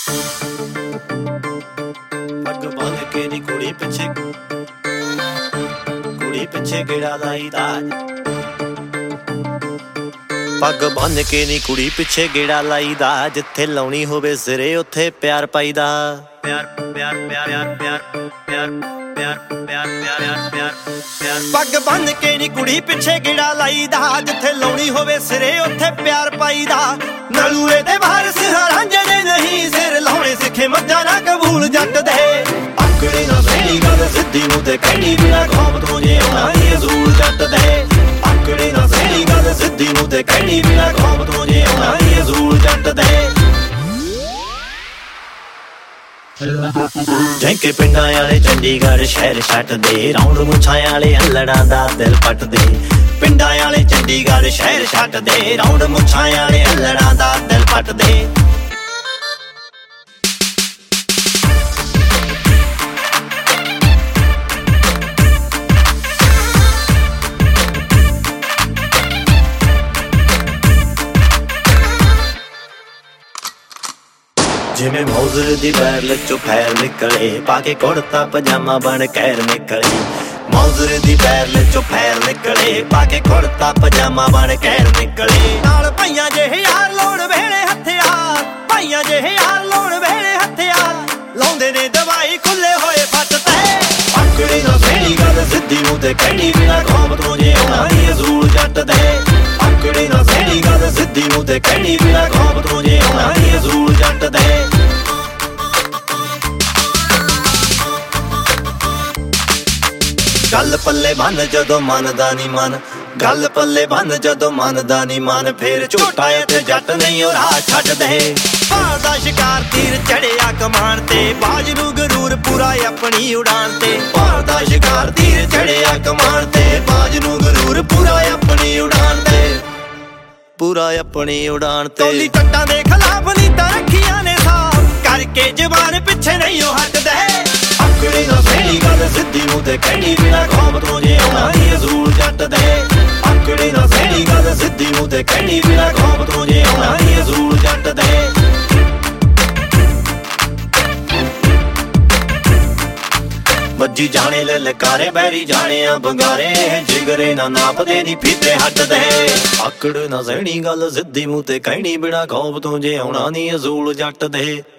पग बन के नी कुड़ी पिछे गेड़ा लाई दाज। पग बन के नी कुड़ी पिछे गेड़ा लाई दा, जिथे लाउणी होवे सिरे उत्थे प्यार पाईदा। प्यार प्यार प्यार प्यार प्यार प्यार प्यार प्यार प्यार प्यार। पग बन के नी कुड़ी पिछे गेड़ा लाई दा, जिथे लाउणी होवे सिरे उत्थे प्यार पाईदा। नलूए दे बाहर सिहारांजे ने नहीं सिर लाउणे सिखे मज्जा ना कबूल जट दे। आकड़ी ना सही गल सिद्धी मूं ते कहनी बिना खौफ तो जे आउणा नी असूल जट दे। आकड़ी ना सही गल सिद्धी मूं ते कहनी बिना खौफ तो जे आउणा नी असूल जट दे। जैके पिंडां वाले चंडीगढ़ शहर छट दे, रौंड मुछां वाले अल्लड़ां दा दिल पट दे। पिंडां वाले चंडीगढ़ शहर छट दे, रौंड मुछां वाले अल्लड़ां दा दिल पट दे। जिमें मौजर दी बैरल चो फैर निकले, पाके कुड़ता पजामा बन कैर निकले। मौजर दी बैरल चो फैर निकले, पाके कुड़ता पजामा बन कैर निकले। नाल भाइयां जेहे यार लोण वेले हथियार, भाइयां जेहे यार लोण वेले हथियार। लाउंदे ने दवाई खुले होए फट ते। आकड़ी ना सही गल सिद्धी मूं ते कहनी बिना खौफ तो जे आउणा नी असूल जट दे। आकड़ी ना सही गल सिद्धी मूं ते कहनी बिना खौफ तो जे आउणा नी असूल जट दे। गल पल्ले बन जदों मनदा नी मन, गल पल्ले बन जदों मनदा नी मन। फिर झूठा ते जट नहीं ओ राह छड्ड दे। भाल दा शिकार तीर चढ़िया कमान ते, बाज नूं गरूर पूरा अपनी उड़ान ते। भाल दा शिकार तीर चढ़िया कमान ते, बाज नूं गरूर पूरा अपनी उड़ान ते। पूरा अपनी उड़ान ते। टोली टट्टां दे खिलाफ नीतां रखियां ने साफ, करके जवान पिछे नहीं ओ हटदे। आकड़ी ना सही गल सिद्धी मूं ते कहनी बिना खौफ तो जे आउणा नी असूल जट दे। आकड़ी ना सही गल सिद्धी मूं ते कहनी बिना खौफ तो जे आउणा नी असूल जट दे। वज्जी जाने ललकारे बैरी जाने आ बंगारे, जिगरे ना नापदे नी फीते हट दे। आकड़ ना सही गल सिद्धी मूं ते कहनी बिना खौफ तो जे आउणा नी असूल जट दे।